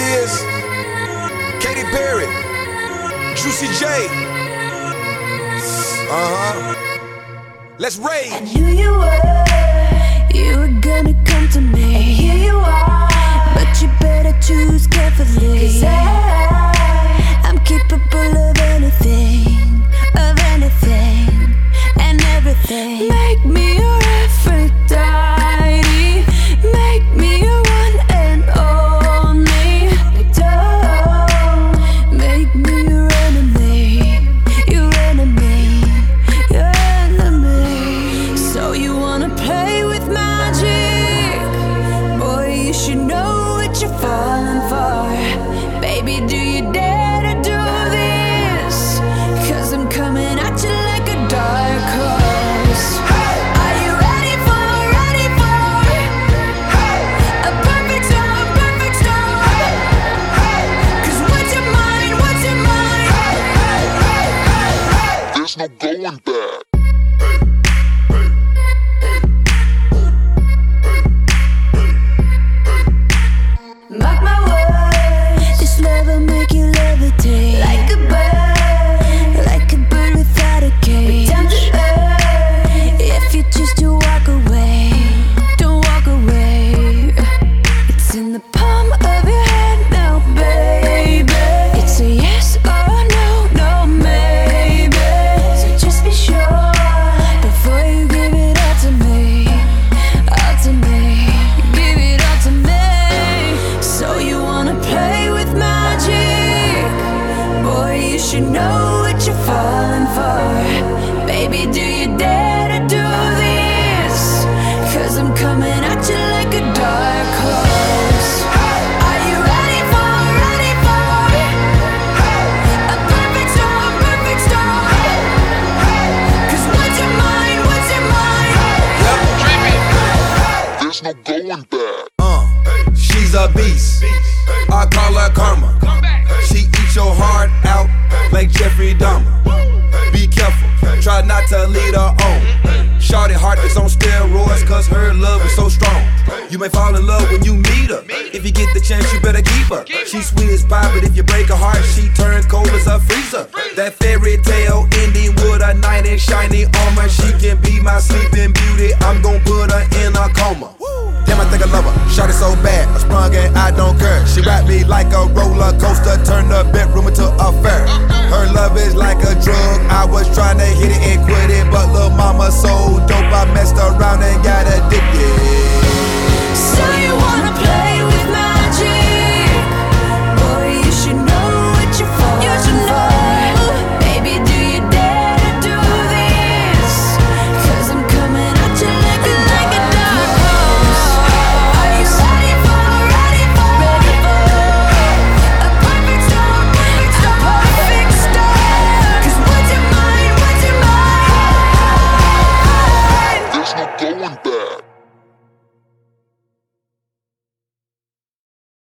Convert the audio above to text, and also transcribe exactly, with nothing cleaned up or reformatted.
is Katy Perry, Juicy J. Uh-huh. Let's rage. I knew you were, you were gonna come to me. And here you are, but you better choose carefully. 'Cause I, I'm capable of anything, of anything, and everything. Make me your Aphrodite, make me your one and only. Don't make me your enemy, your enemy, your enemy. So you wanna play with magic? Boy, you should know what you're falling for. Baby, do you dare to do this? 'Cause I'm coming at you like a dark horse. Are you ready for, ready for a perfect storm, perfect storm? 'Cause what's your mind, what's your mind? There's no going back. Mark my words, this love will make you levitate like a bird, like a bird without a cage. Down to earth, if you choose to walk away, don't walk away. It's in the palm of your hand now, baby. It's a yes or no, no maybe. So just be sure before you give it all to me, all to me, give it all to me. So you wanna play with magic? Boy, you should know what you're falling for. Baby, do you dare to do this? 'Cause I'm coming at you like a dark horse. Are you ready for, ready for a perfect storm, perfect storm? 'Cause what's your mind, what's your mind? There's no going back. Uh, she's a beast. I call her karma. She eats your heart out like Jeffrey Dahmer. Be careful, try not to lead her on. Shawty heart is on steroids, 'cause her love is so strong. You may fall in love when you meet her. If you get the chance, you better keep her. She's sweet as pie, but if you break her heart, she turns cold as a freezer. That fairy tale ending with a knight in shiny armor. She can be my sleeping beauty. I'm gon' put her in a coma. Damn, I think I love her. Shot it so bad, I sprung and I don't care. She wrapped me like a roller coaster, turned the bedroom into a fair. Her love is like a drug. I was trying to hit it and quit it, but lil' mama so dope